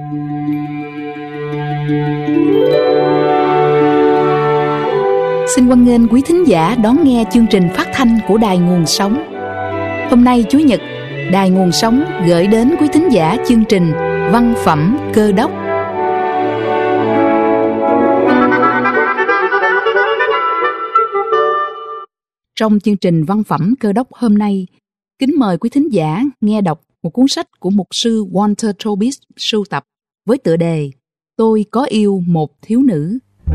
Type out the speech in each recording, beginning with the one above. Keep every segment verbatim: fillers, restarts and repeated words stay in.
Xin hoan nghênh quý thính giả đón nghe chương trình phát thanh của Đài Nguồn Sống. Hôm nay Chủ nhật, Đài Nguồn Sống gửi đến quý thính giả chương trình Văn phẩm Cơ đốc. Trong chương trình Văn phẩm Cơ đốc hôm nay, kính mời quý thính giả nghe đọc một cuốn sách của mục sư Walter Tobis sưu tập với tựa đề Tôi có yêu một thiếu nữ.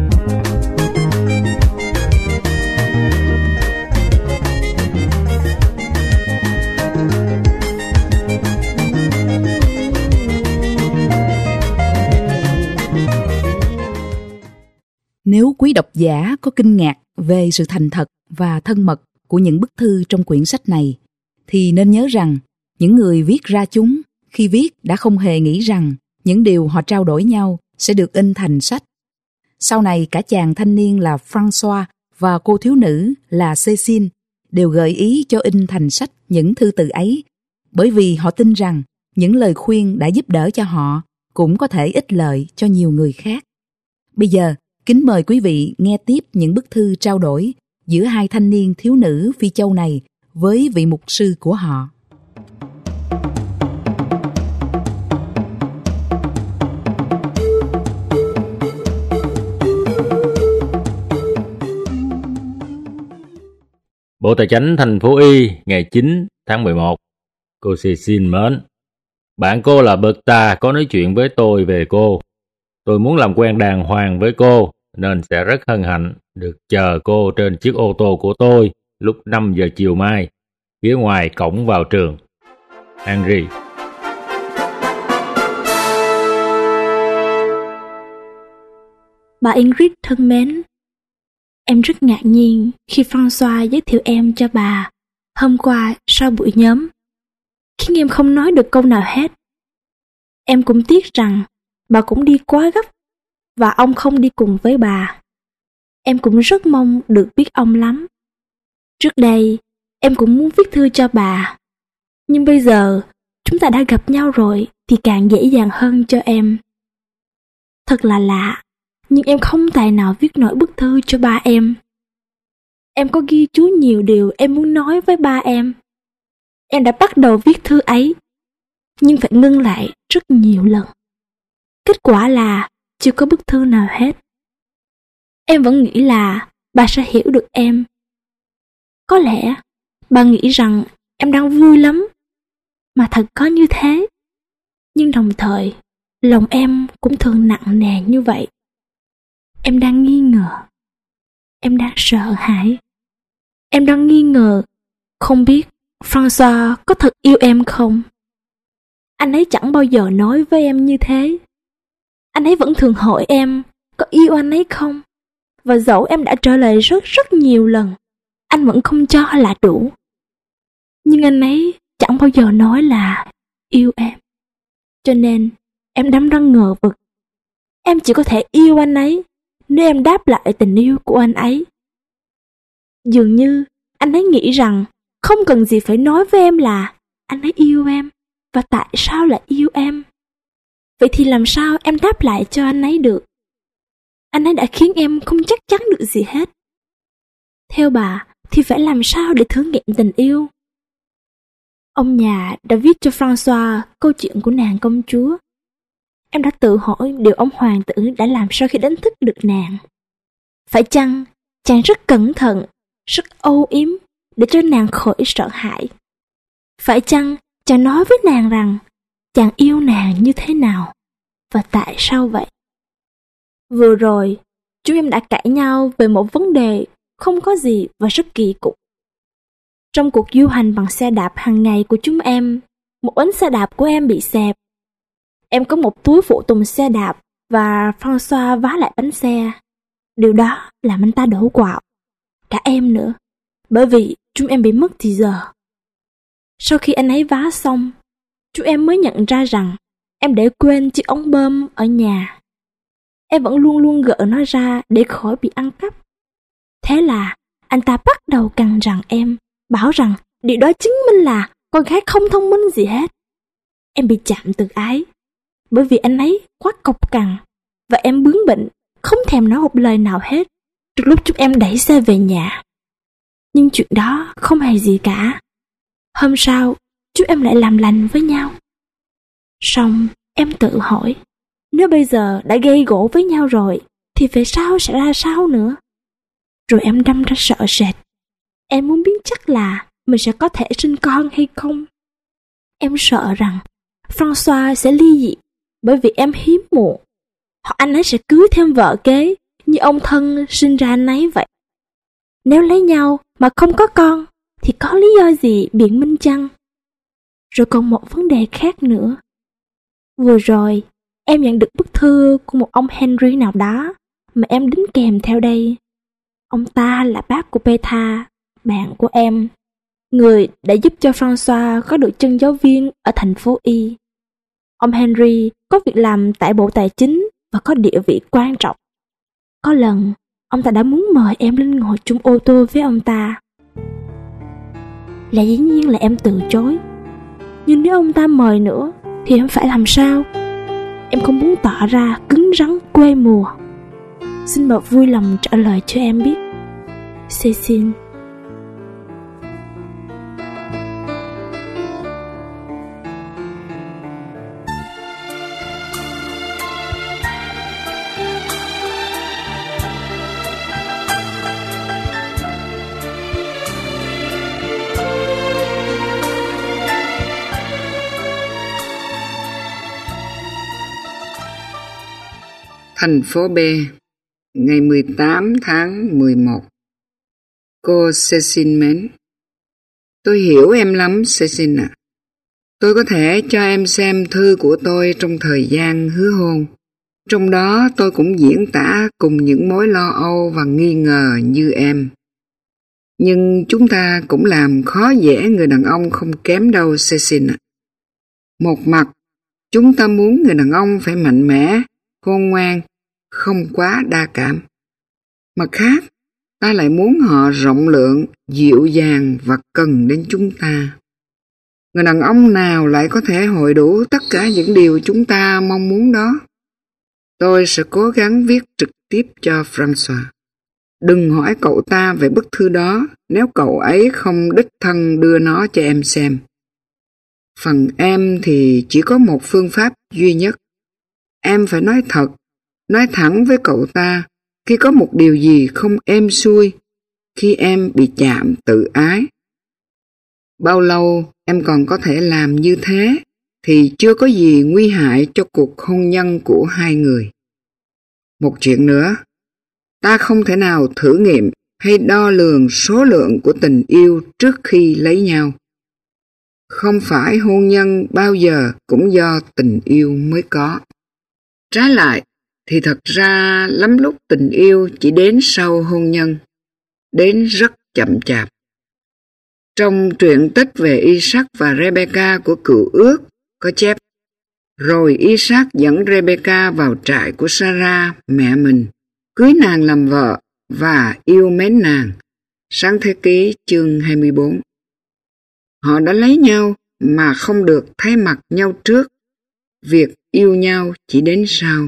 Nếu quý độc giả có kinh ngạc về sự thành thật và thân mật của những bức thư trong quyển sách này, thì nên nhớ rằng những người viết ra chúng khi viết đã không hề nghĩ rằng những điều họ trao đổi nhau sẽ được in thành sách. Sau này cả chàng thanh niên là François và cô thiếu nữ là Cécile đều gợi ý cho in thành sách những thư từ ấy, bởi vì họ tin rằng những lời khuyên đã giúp đỡ cho họ cũng có thể ích lợi cho nhiều người khác. Bây giờ, kính mời quý vị nghe tiếp những bức thư trao đổi giữa hai thanh niên thiếu nữ Phi Châu này với vị mục sư của họ. Bộ Tài chánh thành phố Y ngày chín tháng mười một. Cô Cécile mến, bạn cô là Bertha có nói chuyện với tôi về cô. Tôi muốn làm quen đàng hoàng với cô nên sẽ rất hân hạnh được chờ cô trên chiếc ô tô của tôi lúc năm giờ chiều mai, phía ngoài cổng vào trường. Henry. Bà Ingrid thân mến, em rất ngạc nhiên khi François giới thiệu em cho bà hôm qua sau buổi nhóm, khiến em không nói được câu nào hết. Em cũng tiếc rằng bà cũng đi quá gấp và ông không đi cùng với bà. Em cũng rất mong được biết ông lắm. Trước đây, em cũng muốn viết thư cho bà, nhưng bây giờ chúng ta đã gặp nhau rồi thì càng dễ dàng hơn cho em. Thật là lạ, nhưng em không tài nào viết nổi bức thư cho ba em. Em có ghi chú nhiều điều em muốn nói với ba em. Em đã bắt đầu viết thư ấy, nhưng phải ngưng lại rất nhiều lần. Kết quả là chưa có bức thư nào hết. Em vẫn nghĩ là bà sẽ hiểu được em. Có lẽ bà nghĩ rằng em đang vui lắm, mà thật có như thế. Nhưng đồng thời, lòng em cũng thường nặng nề như vậy. Em đang nghi ngờ. Em đang sợ hãi. Em đang nghi ngờ không biết François có thật yêu em không. Anh ấy chẳng bao giờ nói với em như thế. Anh ấy vẫn thường hỏi em có yêu anh ấy không. Và dẫu em đã trả lời rất rất nhiều lần, anh vẫn không cho là đủ. Nhưng anh ấy chẳng bao giờ nói là yêu em. Cho nên em đắm đắn ngờ vực. Em chỉ có thể yêu anh ấy nếu em đáp lại tình yêu của anh ấy. Dường như anh ấy nghĩ rằng không cần gì phải nói với em là anh ấy yêu em và tại sao lại yêu em. Vậy thì làm sao em đáp lại cho anh ấy được? Anh ấy đã khiến em không chắc chắn được gì hết. Theo bà thì phải làm sao để thử nghiệm tình yêu? Ông nhà đã viết cho François câu chuyện của nàng công chúa. Em đã tự hỏi điều ông hoàng tử đã làm sau khi đánh thức được nàng. Phải chăng chàng rất cẩn thận, rất âu yếm để cho nàng khỏi sợ hãi? Phải chăng chàng nói với nàng rằng chàng yêu nàng như thế nào và tại sao vậy? Vừa rồi, chúng em đã cãi nhau về một vấn đề không có gì và rất kỳ cục. Trong cuộc du hành bằng xe đạp hàng ngày của chúng em, một bánh xe đạp của em bị xẹp. Em có một túi phụ tùng xe đạp và François vá lại bánh xe. Điều đó làm anh ta đổ quạo. Cả em nữa, bởi vì chúng em bị mất thì giờ. Sau khi anh ấy vá xong, chúng em mới nhận ra rằng em để quên chiếc ống bơm ở nhà. Em vẫn luôn luôn gỡ nó ra để khỏi bị ăn cắp. Thế là anh ta bắt đầu cằn nhằn em, bảo rằng điều đó chứng minh là con gái không thông minh gì hết. Em bị chạm từ ái, bởi vì anh ấy quá cộc cằn và em bướng bỉnh, không thèm nói một lời nào hết trước lúc chúng em đẩy xe về nhà. Nhưng chuyện đó không hề gì cả. Hôm sau, chúng em lại làm lành với nhau. Xong, em tự hỏi, nếu bây giờ đã gây gổ với nhau rồi, thì về sau sẽ ra sao nữa? Rồi em đâm ra sợ sệt. Em muốn biết chắc là mình sẽ có thể sinh con hay không. Em sợ rằng François sẽ ly dị bởi vì em hiếm muộn, hoặc anh ấy sẽ cưới thêm vợ kế như ông thân sinh ra anh ấy vậy. Nếu lấy nhau mà không có con thì có lý do gì biện minh chăng? Rồi còn một vấn đề khác nữa. Vừa rồi em nhận được bức thư của một ông Henry nào đó mà em đính kèm theo đây. Ông ta là bác của Petra, bạn của em, người đã giúp cho François có được chân giáo viên ở thành phố Y. Ông Henry có việc làm tại Bộ Tài chính và có địa vị quan trọng. Có lần, ông ta đã muốn mời em lên ngồi chung ô tô với ông ta. Là dĩ nhiên là em từ chối. Nhưng nếu ông ta mời nữa thì em phải làm sao? Em không muốn tỏ ra cứng rắn quê mùa. Xin bà vui lòng trả lời cho em biết. Cécile. Thành phố B, ngày mười tám tháng mười một. Cô Cécile mến, tôi hiểu em lắm Cécile ạ. Tôi có thể cho em xem thư của tôi trong thời gian hứa hôn. Trong đó tôi cũng diễn tả cùng những mối lo âu và nghi ngờ như em. Nhưng chúng ta cũng làm khó dễ người đàn ông không kém đâu Cécile ạ. Một mặt, chúng ta muốn người đàn ông phải mạnh mẽ, khôn ngoan, không quá đa cảm. Mặt khác, ta lại muốn họ rộng lượng, dịu dàng và cần đến chúng ta. Người đàn ông nào lại có thể hội đủ tất cả những điều chúng ta mong muốn đó? Tôi sẽ cố gắng viết trực tiếp cho François. Đừng hỏi cậu ta về bức thư đó nếu cậu ấy không đích thân đưa nó cho em xem. Phần em thì chỉ có một phương pháp duy nhất. Em phải nói thật, nói thẳng với cậu ta khi có một điều gì không êm xuôi, khi em bị chạm tự ái. Bao lâu em còn có thể làm như thế thì chưa có gì nguy hại cho cuộc hôn nhân của hai người. Một chuyện nữa, ta không thể nào thử nghiệm hay đo lường số lượng của tình yêu trước khi lấy nhau. Không phải hôn nhân bao giờ cũng do tình yêu mới có. Trái lại, thì thật ra lắm lúc tình yêu chỉ đến sau hôn nhân, đến rất chậm chạp. Trong truyện tích về Isaac và Rebecca của Cựu Ước có chép, rồi Isaac dẫn Rebecca vào trại của Sarah, mẹ mình, cưới nàng làm vợ và yêu mến nàng. Sáng thế ký chương hai mươi bốn. Họ đã lấy nhau mà không được thấy mặt nhau trước. Việc yêu nhau chỉ đến sau.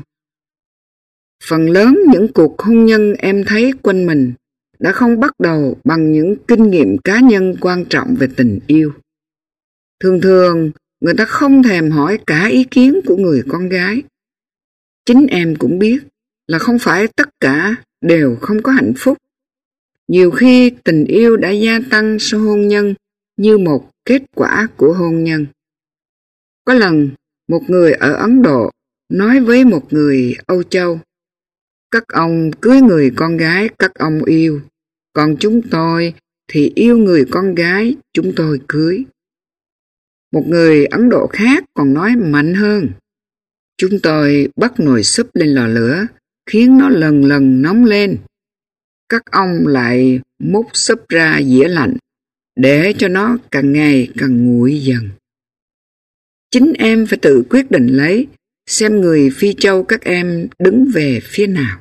Phần lớn những cuộc hôn nhân em thấy quanh mình đã không bắt đầu bằng những kinh nghiệm cá nhân quan trọng về tình yêu. Thường thường, người ta không thèm hỏi cả ý kiến của người con gái. Chính em cũng biết là không phải tất cả đều không có hạnh phúc. Nhiều khi tình yêu đã gia tăng sau hôn nhân như một kết quả của hôn nhân. Có lần, một người ở Ấn Độ nói với một người Âu Châu, các ông cưới người con gái các ông yêu, còn chúng tôi thì yêu người con gái chúng tôi cưới. Một người Ấn Độ khác còn nói mạnh hơn, chúng tôi bắt nồi súp lên lò lửa, khiến nó lần lần nóng lên. Các ông lại múc súp ra dĩa lạnh, để cho nó càng ngày càng nguội dần. Chính em phải tự quyết định lấy, xem người Phi Châu các em đứng về phía nào.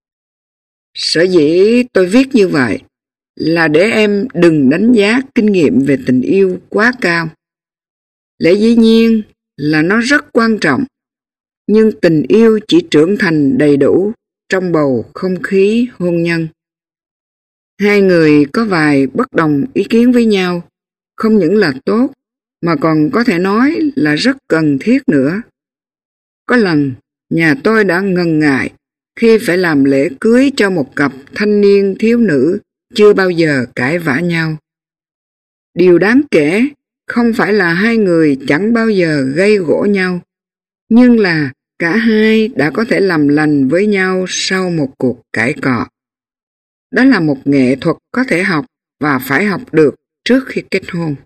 Sở dĩ tôi viết như vậy là để em đừng đánh giá kinh nghiệm về tình yêu quá cao. Lẽ dĩ nhiên là nó rất quan trọng, nhưng tình yêu chỉ trưởng thành đầy đủ trong bầu không khí hôn nhân. Hai người có vài bất đồng ý kiến với nhau, không những là tốt, mà còn có thể nói là rất cần thiết nữa. Có lần, nhà tôi đã ngần ngại khi phải làm lễ cưới cho một cặp thanh niên thiếu nữ chưa bao giờ cãi vã nhau. Điều đáng kể không phải là hai người chẳng bao giờ gây gổ nhau, nhưng là cả hai đã có thể làm lành với nhau sau một cuộc cãi cọ. Đó là một nghệ thuật có thể học và phải học được trước khi kết hôn.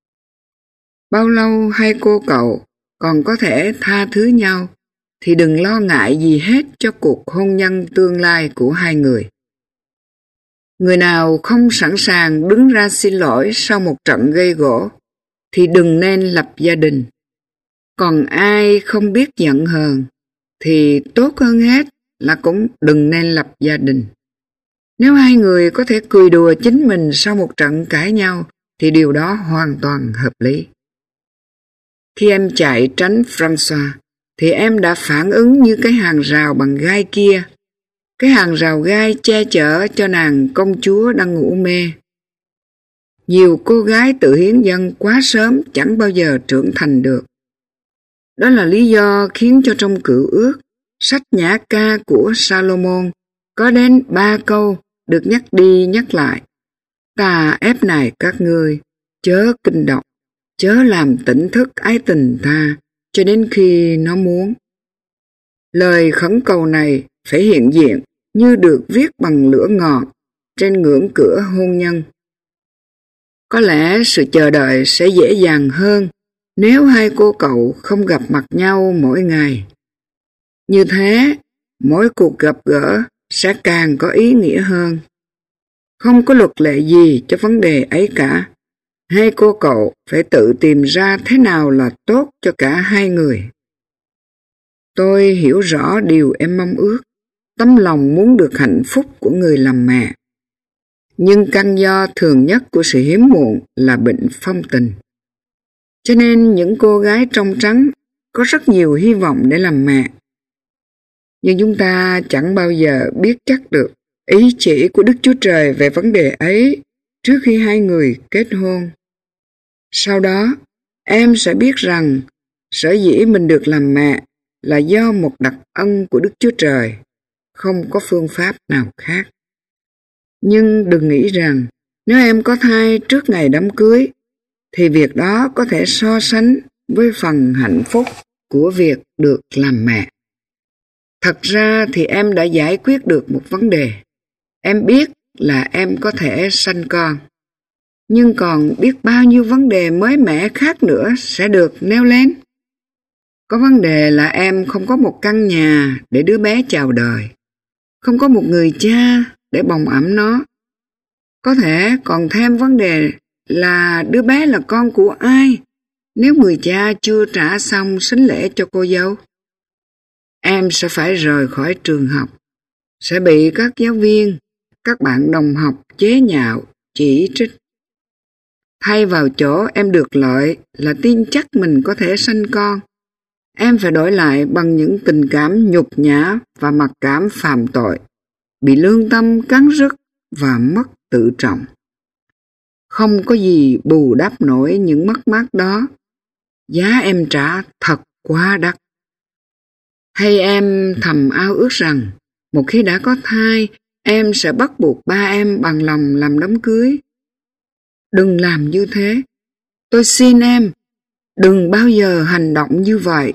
Bao lâu hai cô cậu còn có thể tha thứ nhau thì đừng lo ngại gì hết cho cuộc hôn nhân tương lai của hai người. Người nào không sẵn sàng đứng ra xin lỗi sau một trận gây gổ thì đừng nên lập gia đình. Còn ai không biết giận hờn thì tốt hơn hết là cũng đừng nên lập gia đình. Nếu hai người có thể cười đùa chính mình sau một trận cãi nhau thì điều đó hoàn toàn hợp lý. Khi em chạy tránh François thì em đã phản ứng như cái hàng rào bằng gai kia, cái hàng rào gai che chở cho nàng công chúa đang ngủ mê. Nhiều cô gái tự hiến dâng quá sớm chẳng bao giờ trưởng thành được. Đó là lý do khiến cho trong Cựu Ước, sách nhã ca của Salomon có đến ba câu được nhắc đi nhắc lại. Ta ép nài các ngươi, chớ kinh động, chớ làm tỉnh thức ái tình ta cho đến khi nó muốn. Lời khẩn cầu này phải hiện diện như được viết bằng lửa ngọt trên ngưỡng cửa hôn nhân. Có lẽ sự chờ đợi sẽ dễ dàng hơn nếu hai cô cậu không gặp mặt nhau mỗi ngày. Như thế, mỗi cuộc gặp gỡ sẽ càng có ý nghĩa hơn. Không có luật lệ gì cho vấn đề ấy cả. Hai cô cậu phải tự tìm ra thế nào là tốt cho cả hai người. Tôi hiểu rõ điều em mong ước, tấm lòng muốn được hạnh phúc của người làm mẹ. Nhưng căn do thường nhất của sự hiếm muộn là bệnh phong tình. Cho nên những cô gái trong trắng có rất nhiều hy vọng để làm mẹ. Nhưng chúng ta chẳng bao giờ biết chắc được ý chỉ của Đức Chúa Trời về vấn đề ấy trước khi hai người kết hôn. Sau đó, em sẽ biết rằng sở dĩ mình được làm mẹ là do một đặc ân của Đức Chúa Trời, không có phương pháp nào khác. Nhưng đừng nghĩ rằng nếu em có thai trước ngày đám cưới, thì việc đó có thể so sánh với phần hạnh phúc của việc được làm mẹ. Thật ra thì em đã giải quyết được một vấn đề. Em biết là em có thể sanh con, nhưng còn biết bao nhiêu vấn đề mới mẻ khác nữa sẽ được nêu lên. Có vấn đề là em không có một căn nhà để đứa bé chào đời, không có một người cha để bồng ẵm nó. Có thể còn thêm vấn đề là đứa bé là con của ai nếu người cha chưa trả xong sính lễ cho cô dâu. Em sẽ phải rời khỏi trường học, sẽ bị các giáo viên, các bạn đồng học chế nhạo, chỉ trích. Thay vào chỗ em được lợi là tin chắc mình có thể sanh con, em phải đổi lại bằng những tình cảm nhục nhã và mặc cảm phạm tội, bị lương tâm cắn rứt và mất tự trọng. Không có gì bù đắp nổi những mất mát đó. Giá em trả thật quá đắt. Hay em thầm ao ước rằng một khi đã có thai, em sẽ bắt buộc ba em bằng lòng làm đám cưới. Đừng làm như thế. Tôi xin em, đừng bao giờ hành động như vậy.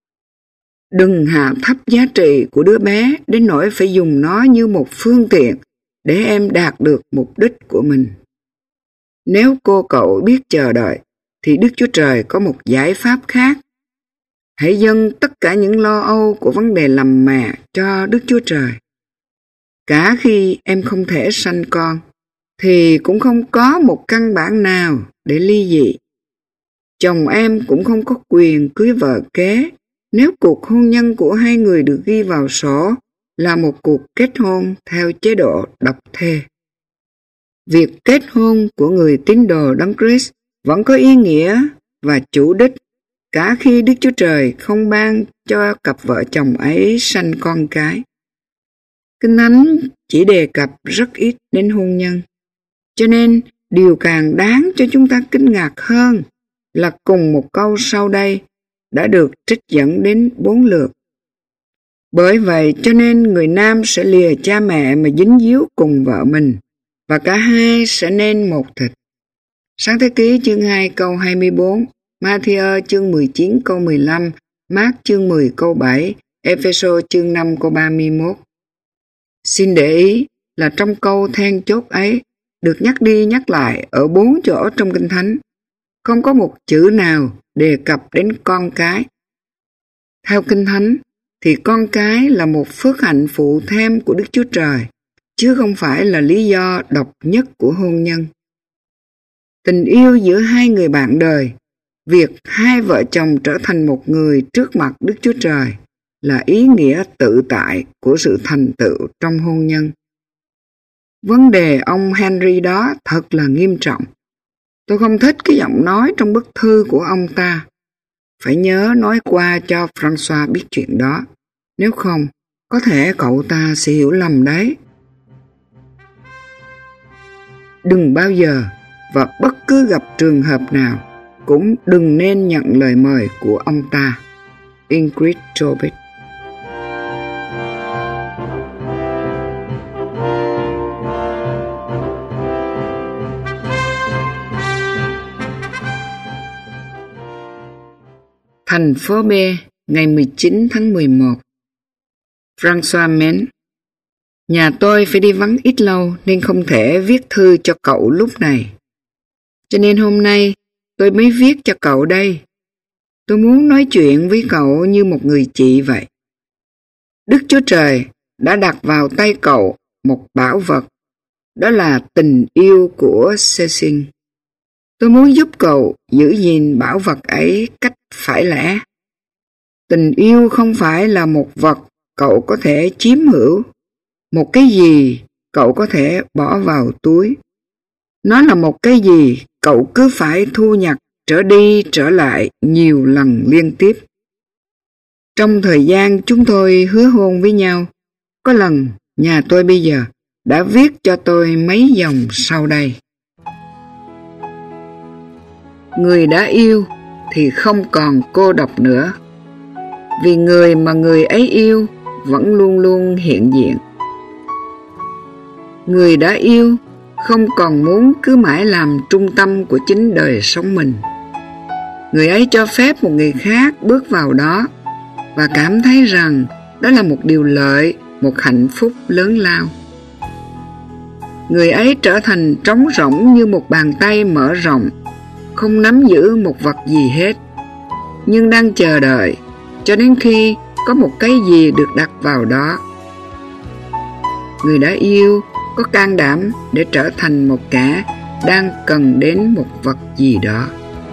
Đừng hạ thấp giá trị của đứa bé đến nỗi phải dùng nó như một phương tiện để em đạt được mục đích của mình. Nếu cô cậu biết chờ đợi, thì Đức Chúa Trời có một giải pháp khác. Hãy dâng tất cả những lo âu của vấn đề làm mẹ cho Đức Chúa Trời. Cả khi em không thể sanh con, thì cũng không có một căn bản nào để ly dị. Chồng em cũng không có quyền cưới vợ kế nếu cuộc hôn nhân của hai người được ghi vào sổ là một cuộc kết hôn theo chế độ độc thê. Việc kết hôn của người tín đồ Đấng Christ vẫn có ý nghĩa và chủ đích cả khi Đức Chúa Trời không ban cho cặp vợ chồng ấy sanh con cái. Kinh Thánh chỉ đề cập rất ít đến hôn nhân, cho nên điều càng đáng cho chúng ta kinh ngạc hơn là cùng một câu sau đây đã được trích dẫn đến bốn lượt. Bởi vậy cho nên người nam sẽ lìa cha mẹ mà dính díu cùng vợ mình, và cả hai sẽ nên một thịt. Sáng thế ký chương hai câu hai mươi bốn, Ma-thi-ơ chương mười chín câu mười lăm, Mác chương mười câu bảy, Ê-phê-sô chương năm câu ba mươi mốt. Xin để ý là trong câu then chốt ấy được nhắc đi nhắc lại ở bốn chỗ trong Kinh Thánh, không có một chữ nào đề cập đến con cái. Theo Kinh Thánh thì con cái là một phước hạnh phụ thêm của Đức Chúa Trời, chứ không phải là lý do độc nhất của hôn nhân. Tình yêu giữa hai người bạn đời, việc hai vợ chồng trở thành một người trước mặt Đức Chúa Trời là ý nghĩa tự tại của sự thành tựu trong hôn nhân. Vấn đề ông Henry đó thật là nghiêm trọng. Tôi không thích cái giọng nói trong bức thư của ông ta. Phải nhớ nói qua cho Francois biết chuyện đó. Nếu không, có thể cậu ta sẽ hiểu lầm đấy. Đừng bao giờ và bất cứ gặp trường hợp nào cũng đừng nên nhận lời mời của ông ta. Ingrid Tobit. Thành phố B, ngày mười chín tháng mười một. Francois mến, nhà tôi phải đi vắng ít lâu nên không thể viết thư cho cậu lúc này. Cho nên hôm nay tôi mới viết cho cậu đây. Tôi muốn nói chuyện với cậu như một người chị vậy. Đức Chúa Trời đã đặt vào tay cậu một bảo vật, đó là tình yêu của Cecil. Tôi muốn giúp cậu giữ gìn bảo vật ấy cách phải lẽ. Tình yêu không phải là một vật cậu có thể chiếm hữu, một cái gì cậu có thể bỏ vào túi. Nó là một cái gì cậu cứ phải thu nhặt trở đi trở lại nhiều lần liên tiếp. Trong thời gian chúng tôi hứa hôn với nhau, có lần nhà tôi bây giờ đã viết cho tôi mấy dòng sau đây. Người đã yêu thì không còn cô độc nữa, vì người mà người ấy yêu vẫn luôn luôn hiện diện. Người đã yêu không còn muốn cứ mãi làm trung tâm của chính đời sống mình. Người ấy cho phép một người khác bước vào đó và cảm thấy rằng đó là một điều lợi, một hạnh phúc lớn lao. Người ấy trở thành trống rỗng như một bàn tay mở rộng, không nắm giữ một vật gì hết, nhưng đang chờ đợi cho đến khi có một cái gì được đặt vào đó. Người đã yêu có can đảm để trở thành một kẻ đang cần đến một vật gì đó.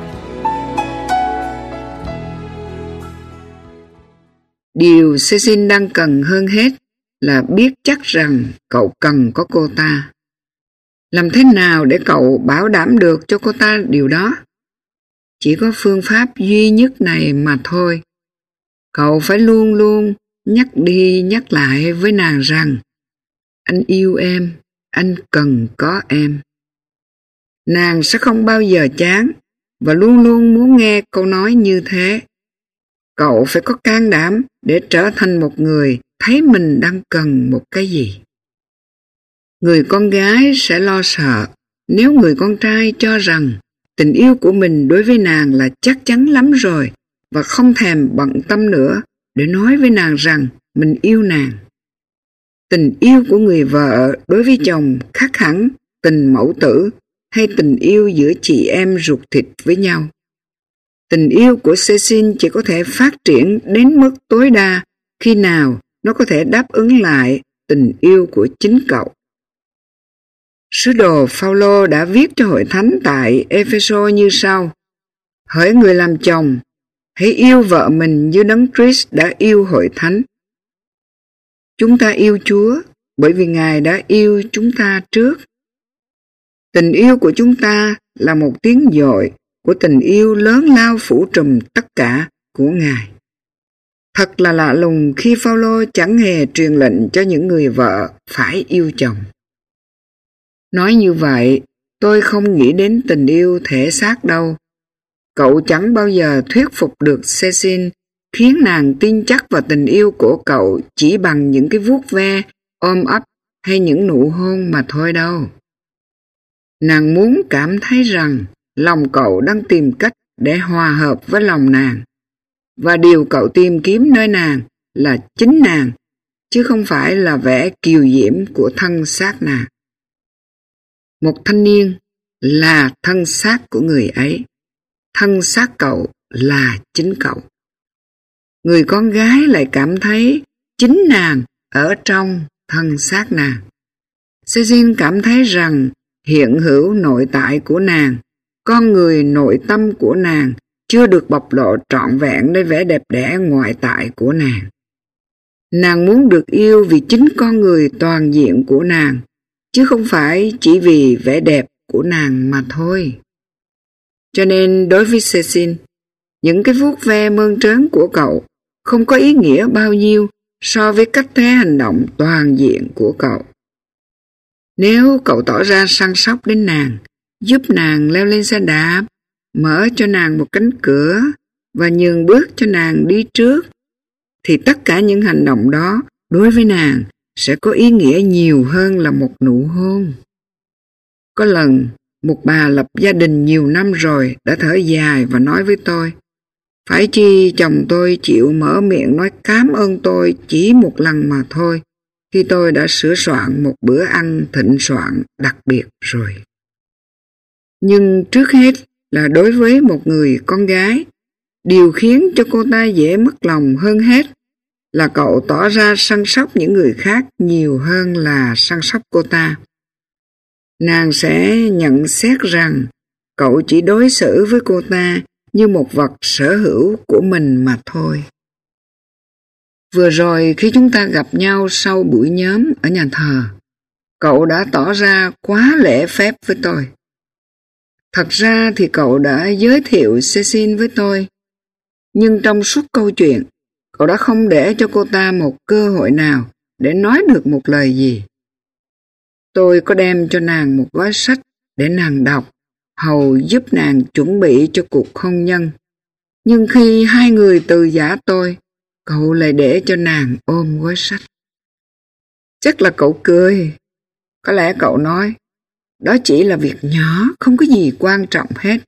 Điều Cecil đang cần hơn hết là biết chắc rằng cậu cần có cô ta. Làm thế nào để cậu bảo đảm được cho cô ta điều đó? Chỉ có phương pháp duy nhất này mà thôi. Cậu phải luôn luôn nhắc đi nhắc lại với nàng rằng anh yêu em, anh cần có em. Nàng sẽ không bao giờ chán và luôn luôn muốn nghe câu nói như thế. Cậu phải có can đảm để trở thành một người thấy mình đang cần một cái gì. Người con gái sẽ lo sợ nếu người con trai cho rằng tình yêu của mình đối với nàng là chắc chắn lắm rồi và không thèm bận tâm nữa để nói với nàng rằng mình yêu nàng. Tình yêu của người vợ đối với chồng khác hẳn tình mẫu tử hay tình yêu giữa chị em ruột thịt với nhau. Tình yêu của Cecil chỉ có thể phát triển đến mức tối đa khi nào nó có thể đáp ứng lại tình yêu của chính cậu. Sứ đồ Phao-lô đã viết cho hội thánh tại Ê-phê-sô như sau: hỡi người làm chồng, hãy yêu vợ mình như Đấng Christ đã yêu hội thánh. Chúng ta yêu Chúa bởi vì Ngài đã yêu chúng ta trước. Tình yêu của chúng ta là một tiếng dội của tình yêu lớn lao phủ trùm tất cả của Ngài. Thật là lạ lùng khi Phaolô chẳng hề truyền lệnh cho những người vợ phải yêu chồng. Nói như vậy, tôi không nghĩ đến tình yêu thể xác đâu. Cậu chẳng bao giờ thuyết phục được Cecil khiến nàng tin chắc vào tình yêu của cậu chỉ bằng những cái vuốt ve, ôm ấp hay những nụ hôn mà thôi đâu. Nàng muốn cảm thấy rằng lòng cậu đang tìm cách để hòa hợp với lòng nàng, và điều cậu tìm kiếm nơi nàng là chính nàng, chứ không phải là vẻ kiều diễm của thân xác nàng. Một thanh niên là thân xác của người ấy, thân xác cậu là chính cậu. Người con gái lại cảm thấy chính nàng ở trong thân xác nàng. Cecil cảm thấy rằng hiện hữu nội tại của nàng, con người nội tâm của nàng chưa được bộc lộ trọn vẹn nơi vẻ đẹp đẽ ngoại tại của nàng. Nàng muốn được yêu vì chính con người toàn diện của nàng, chứ không phải chỉ vì vẻ đẹp của nàng mà thôi. Cho nên đối với Cecil, những cái vuốt ve mơn trớn của cậu không có ý nghĩa bao nhiêu so với cách thế hành động toàn diện của cậu. Nếu cậu tỏ ra săn sóc đến nàng, giúp nàng leo lên xe đạp, mở cho nàng một cánh cửa và nhường bước cho nàng đi trước, thì tất cả những hành động đó đối với nàng sẽ có ý nghĩa nhiều hơn là một nụ hôn. Có lần, một bà lập gia đình nhiều năm rồi đã thở dài và nói với tôi, phải chi chồng tôi chịu mở miệng nói cám ơn tôi chỉ một lần mà thôi, khi tôi đã sửa soạn một bữa ăn thịnh soạn đặc biệt rồi. Nhưng trước hết là đối với một người con gái, điều khiến cho cô ta dễ mất lòng hơn hết là cậu tỏ ra săn sóc những người khác nhiều hơn là săn sóc cô ta. Nàng sẽ nhận xét rằng cậu chỉ đối xử với cô ta như một vật sở hữu của mình mà thôi. Vừa rồi khi chúng ta gặp nhau sau buổi nhóm ở nhà thờ, cậu đã tỏ ra quá lễ phép với tôi. Thật ra thì cậu đã giới thiệu Cecil với tôi, nhưng trong suốt câu chuyện, cậu đã không để cho cô ta một cơ hội nào để nói được một lời gì. Tôi có đem cho nàng một gói sách để nàng đọc, hầu giúp nàng chuẩn bị cho cuộc hôn nhân. Nhưng khi hai người từ giã tôi, cậu lại để cho nàng ôm gói sách. Chắc là cậu cười. Có lẽ cậu nói, đó chỉ là việc nhỏ, không có gì quan trọng hết.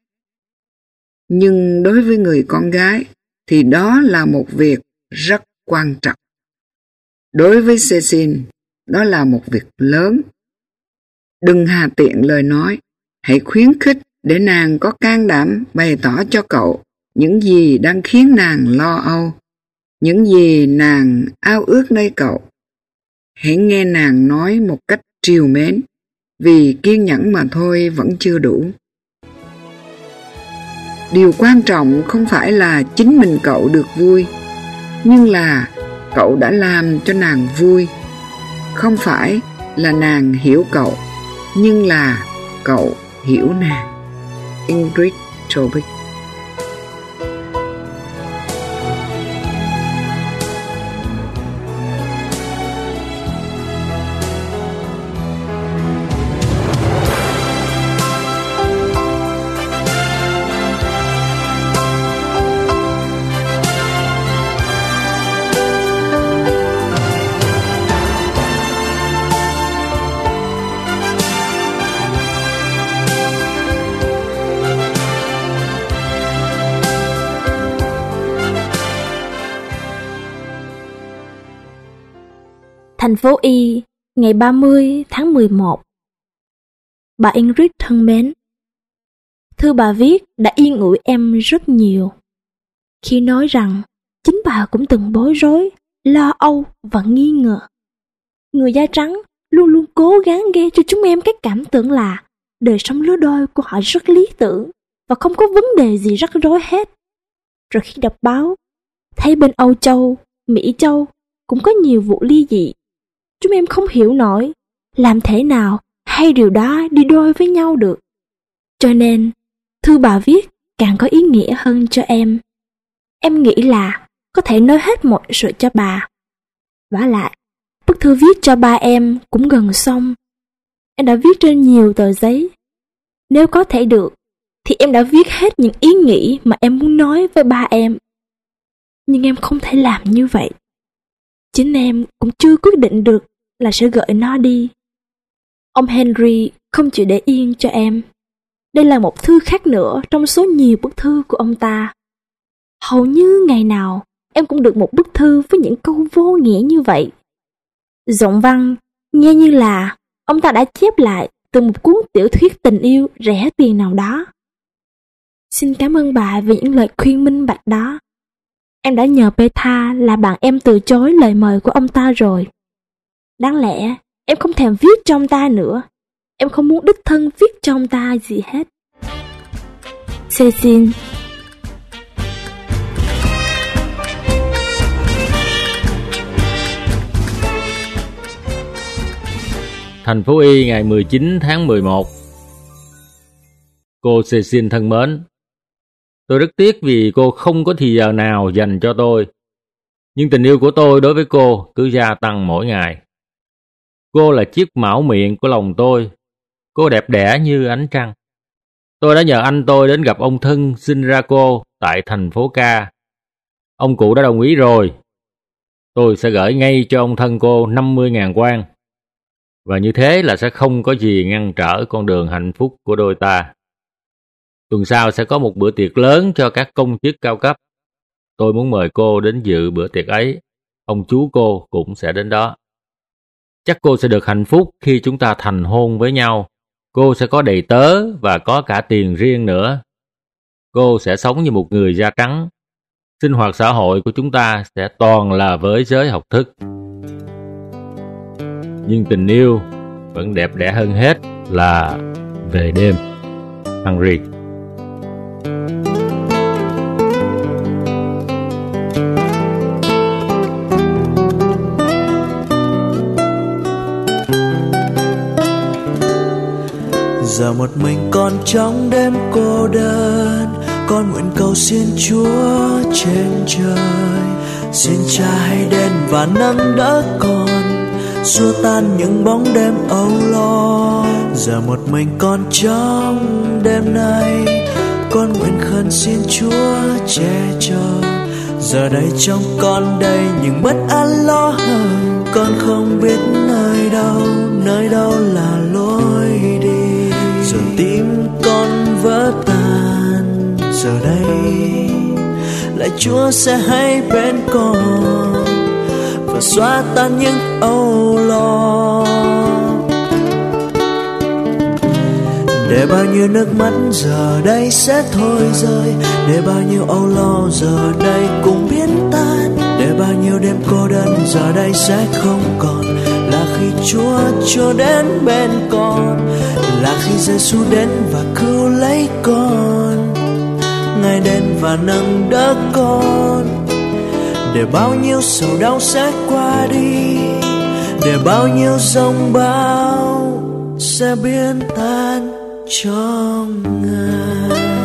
Nhưng đối với người con gái, thì đó là một việc rất quan trọng. Đối với Cecil, đó là một việc lớn. Đừng hà tiện lời nói, hãy khuyến khích để nàng có can đảm bày tỏ cho cậu những gì đang khiến nàng lo âu, những gì nàng ao ước nơi cậu. Hãy nghe nàng nói một cách trìu mến, vì kiên nhẫn mà thôi vẫn chưa đủ. Điều quan trọng không phải là chính mình cậu được vui, nhưng là cậu đã làm cho nàng vui. Không phải là nàng hiểu cậu, nhưng là cậu hiểu nàng. Ingrid Tobic. Thành phố Y, ngày ba mươi tháng mười một. Bà Ingrid thân mến, thư bà viết đã yên ủi em rất nhiều. Khi nói rằng chính bà cũng từng bối rối, lo âu và nghi ngờ. Người da trắng luôn luôn cố gắng gây cho chúng em cái cảm tưởng là đời sống lứa đôi của họ rất lý tưởng và không có vấn đề gì rắc rối hết. Rồi khi đọc báo, thấy bên Âu Châu, Mỹ Châu cũng có nhiều vụ ly dị. Chúng em không hiểu nổi làm thế nào hai điều đó đi đôi với nhau được. Cho nên, thư bà viết càng có ý nghĩa hơn cho em. Em nghĩ là có thể nói hết mọi sự cho bà. Vả lại, bức thư viết cho ba em cũng gần xong. Em đã viết trên nhiều tờ giấy. Nếu có thể được, thì em đã viết hết những ý nghĩ mà em muốn nói với ba em. Nhưng em không thể làm như vậy. Chính em cũng chưa quyết định được là sẽ gửi nó đi. Ông Henry không chịu để yên cho em. Đây là một thư khác nữa trong số nhiều bức thư của ông ta. Hầu như ngày nào em cũng được một bức thư với những câu vô nghĩa như vậy. Giọng văn nghe như là ông ta đã chép lại từ một cuốn tiểu thuyết tình yêu rẻ tiền nào đó. Xin cảm ơn bà vì những lời khuyên minh bạch đó. Em đã nhờ Petra là bạn em từ chối lời mời của ông ta rồi. Đáng lẽ em không thèm viết cho ông ta nữa. Em không muốn đích thân viết cho ông ta gì hết. Cecil. Thành phố Y ngày mười chín tháng mười một. Cô Cecil thân mến, tôi rất tiếc vì cô không có thì giờ nào dành cho tôi. Nhưng tình yêu của tôi đối với cô cứ gia tăng mỗi ngày. Cô là chiếc mão miệng của lòng tôi. Cô đẹp đẽ như ánh trăng. Tôi đã nhờ anh tôi đến gặp ông thân sinh ra cô tại thành phố Ca. Ông cụ đã đồng ý rồi. Tôi sẽ gửi ngay cho ông thân cô năm mươi nghìn won. Và như thế là sẽ không có gì ngăn trở con đường hạnh phúc của đôi ta. Tuần sau sẽ có một bữa tiệc lớn cho các công chức cao cấp. Tôi muốn mời cô đến dự bữa tiệc ấy. Ông chú cô cũng sẽ đến đó. Chắc cô sẽ được hạnh phúc khi chúng ta thành hôn với nhau. Cô sẽ có đầy tớ và có cả tiền riêng nữa. Cô sẽ sống như một người da trắng. Sinh hoạt xã hội của chúng ta sẽ toàn là với giới học thức. Nhưng tình yêu vẫn đẹp đẽ hơn hết là về đêm. Henry. Giờ một mình con trong đêm cô đơn, con nguyện cầu xin Chúa trên trời, xin Cha hãy đến và nâng đỡ con, xua tan những bóng đêm âu lo. Giờ một mình con trong đêm nay, con nguyện khấn xin Chúa che chở. Giờ đây trong con đây những bất an lo hơn, con không biết nơi đâu, nơi đâu là lối đi. Giờ tim con vỡ tan, giờ đây lại Chúa sẽ hay bên con và xóa tan những âu lo. Để bao nhiêu nước mắt giờ đây sẽ thôi rơi, để bao nhiêu âu lo giờ đây cũng biến tan, để bao nhiêu đêm cô đơn giờ đây sẽ không còn. Là khi Chúa cho đến bên con, là khi Giêsu đến và cứu lấy con, Ngài đến và nâng đỡ con. Để bao nhiêu sầu đau sẽ qua đi, để bao nhiêu giông bão sẽ biến tan trong Ngài.